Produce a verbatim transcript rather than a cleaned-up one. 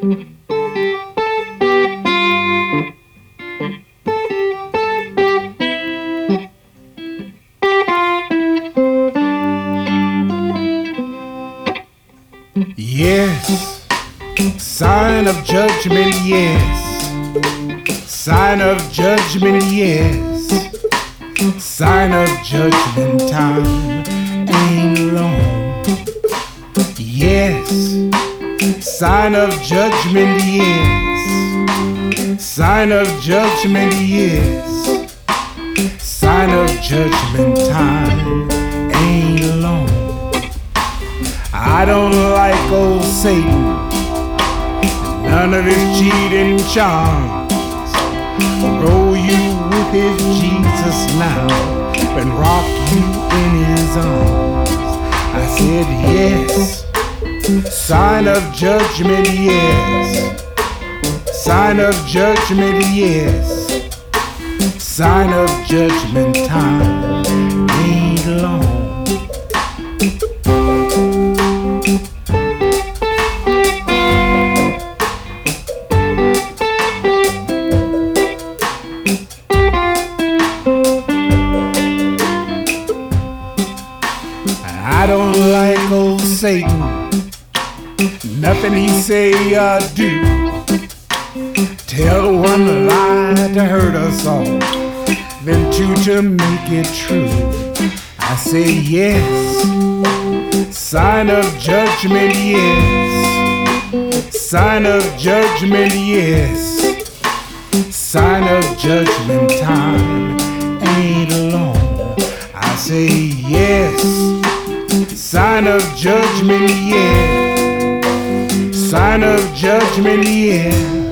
Yes, sign of judgment, yes. Sign of judgment, yes. Sign of judgment, time ain't long. Yes, sign of judgment, yes. Sign of judgment, yes. Sign of judgment, time ain't long. I don't like old Satan, none of his cheating charms. Roll you with his Jesus now and rock you in his arms. I said yes, sign of judgment, yes. Sign of judgment, yes. Sign of judgment, time ain't long. I don't like old Satan, nothing he say or do. Tell one lie to hurt us all, then two to make it true. I say yes, sign of judgment, yes. Sign of judgment, yes. Sign of judgment, time ain't long. I say yes, sign of judgment, yeah. Sign of judgment, yeah.